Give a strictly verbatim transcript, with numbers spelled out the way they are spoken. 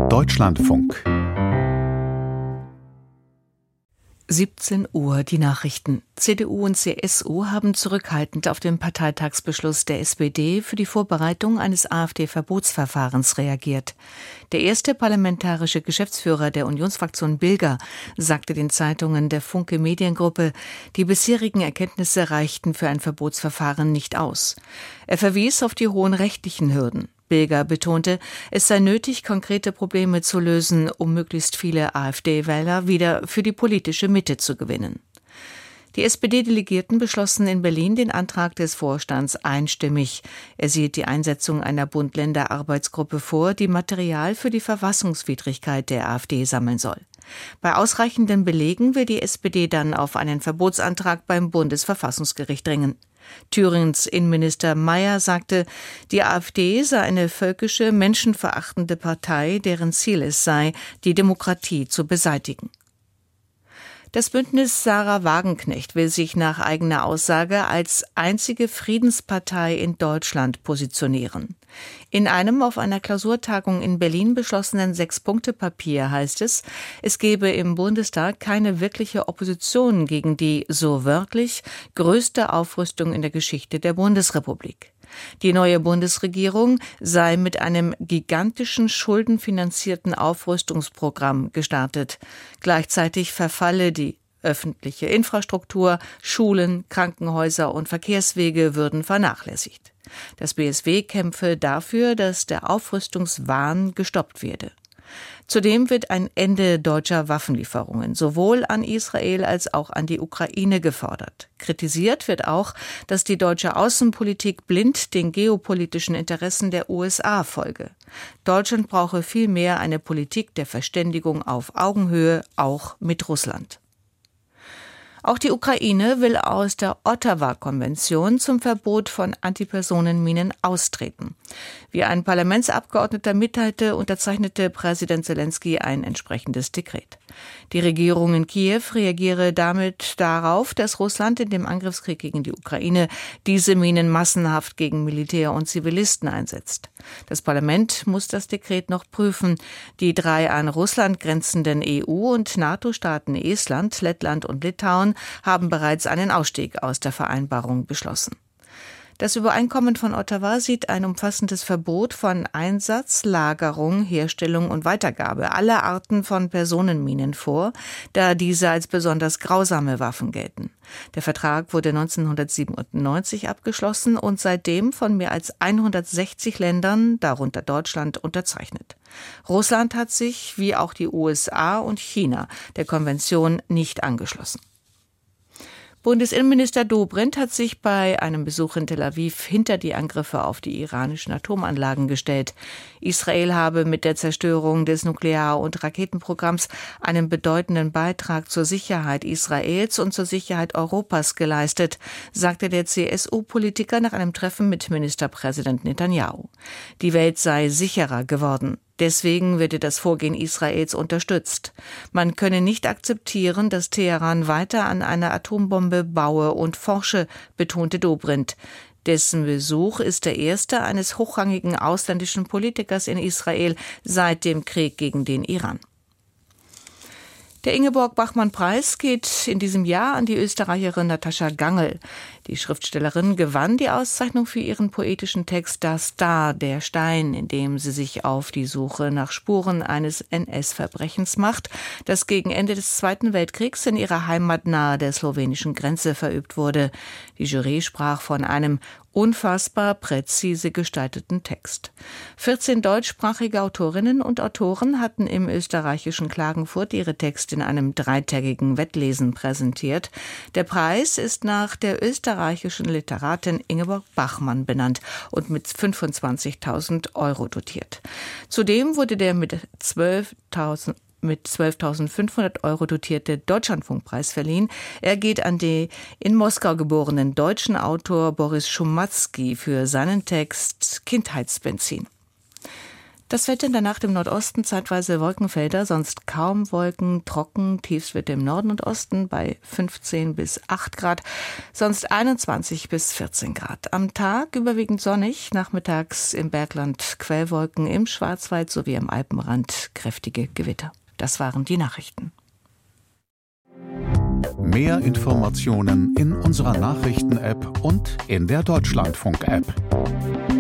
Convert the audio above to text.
Deutschlandfunk. siebzehn Uhr, die Nachrichten. C D U und C S U haben zurückhaltend auf den Parteitagsbeschluss der S P D für die Vorbereitung eines AfD-Verbotsverfahrens reagiert. Der erste parlamentarische Geschäftsführer der Unionsfraktion Bilger sagte den Zeitungen der Funke Mediengruppe, die bisherigen Erkenntnisse reichten für ein Verbotsverfahren nicht aus. Er verwies auf die hohen rechtlichen Hürden. Bilger betonte, es sei nötig, konkrete Probleme zu lösen, um möglichst viele AfD-Wähler wieder für die politische Mitte zu gewinnen. Die S P D-Delegierten beschlossen in Berlin den Antrag des Vorstands einstimmig. Er sieht die Einsetzung einer Bund-Länder-Arbeitsgruppe vor, die Material für die Verfassungswidrigkeit der AfD sammeln soll. Bei ausreichenden Belegen will die S P D dann auf einen Verbotsantrag beim Bundesverfassungsgericht dringen. Thüringens Innenminister Mayer sagte, die AfD sei eine völkische, menschenverachtende Partei, deren Ziel es sei, die Demokratie zu beseitigen. Das Bündnis Sarah Wagenknecht will sich nach eigener Aussage als einzige Friedenspartei in Deutschland positionieren. In einem auf einer Klausurtagung in Berlin beschlossenen Sechs-Punkte-Papier heißt es, es gebe im Bundestag keine wirkliche Opposition gegen die, so wörtlich, größte Aufrüstung in der Geschichte der Bundesrepublik. Die neue Bundesregierung sei mit einem gigantischen schuldenfinanzierten Aufrüstungsprogramm gestartet. Gleichzeitig verfalle die öffentliche Infrastruktur, Schulen, Krankenhäuser und Verkehrswege würden vernachlässigt. Das B S W kämpfe dafür, dass der Aufrüstungswahn gestoppt werde. Zudem wird ein Ende deutscher Waffenlieferungen sowohl an Israel als auch an die Ukraine gefordert. Kritisiert wird auch, dass die deutsche Außenpolitik blind den geopolitischen Interessen der U S A folge. Deutschland brauche vielmehr eine Politik der Verständigung auf Augenhöhe, auch mit Russland. Auch die Ukraine will aus der Ottawa-Konvention zum Verbot von Antipersonenminen austreten. Wie ein Parlamentsabgeordneter mitteilte, unterzeichnete Präsident Selenskyj ein entsprechendes Dekret. Die Regierung in Kiew reagiere damit darauf, dass Russland in dem Angriffskrieg gegen die Ukraine diese Minen massenhaft gegen Militär und Zivilisten einsetzt. Das Parlament muss das Dekret noch prüfen. Die drei an Russland grenzenden E U- und NATO-Staaten Estland, Lettland und Litauen haben bereits einen Ausstieg aus der Vereinbarung beschlossen. Das Übereinkommen von Ottawa sieht ein umfassendes Verbot von Einsatz, Lagerung, Herstellung und Weitergabe aller Arten von Personenminen vor, da diese als besonders grausame Waffen gelten. Der Vertrag wurde neunzehnhundertsiebenundneunzig abgeschlossen und seitdem von mehr als hundertsechzig Ländern, darunter Deutschland, unterzeichnet. Russland hat sich, wie auch die U S A und China, der Konvention nicht angeschlossen. Bundesinnenminister Dobrindt hat sich bei einem Besuch in Tel Aviv hinter die Angriffe auf die iranischen Atomanlagen gestellt. Israel habe mit der Zerstörung des Nuklear- und Raketenprogramms einen bedeutenden Beitrag zur Sicherheit Israels und zur Sicherheit Europas geleistet, sagte der C S U-Politiker nach einem Treffen mit Ministerpräsident Netanyahu. Die Welt sei sicherer geworden. Deswegen werde das Vorgehen Israels unterstützt. Man könne nicht akzeptieren, dass Teheran weiter an einer Atombombe baue und forsche, betonte Dobrindt. Dessen Besuch ist der erste eines hochrangigen ausländischen Politikers in Israel seit dem Krieg gegen den Iran. Der Ingeborg-Bachmann-Preis geht in diesem Jahr an die Österreicherin Natascha Gangl. Die Schriftstellerin gewann die Auszeichnung für ihren poetischen Text »Der Star, der Stein«, in dem sie sich auf die Suche nach Spuren eines N S-Verbrechens macht, das gegen Ende des Zweiten Weltkriegs in ihrer Heimat nahe der slowenischen Grenze verübt wurde. Die Jury sprach von einem unfassbar präzise gestalteten Text. vierzehn deutschsprachige Autorinnen und Autoren hatten im österreichischen Klagenfurt ihre Texte in einem dreitägigen Wettlesen präsentiert. Der Preis ist nach der österreichischen Literatin Ingeborg Bachmann benannt und mit fünfundzwanzigtausend Euro dotiert. Zudem wurde der mit zwölftausend mit zwölftausendfünfhundert Euro dotierte Deutschlandfunkpreis verliehen. Er geht an den in Moskau geborenen deutschen Autor Boris Schumatzki für seinen Text Kindheitsbenzin. Das Wetter in der Nacht im Nordosten zeitweise Wolkenfelder, sonst kaum Wolken, trocken, Tiefstwerte im Norden und Osten bei fünfzehn bis acht Grad, sonst einundzwanzig bis vierzehn Grad. Am Tag überwiegend sonnig, nachmittags im Bergland Quellwolken, im Schwarzwald sowie am Alpenrand kräftige Gewitter. Das waren die Nachrichten. Mehr Informationen in unserer Nachrichten-App und in der Deutschlandfunk-App.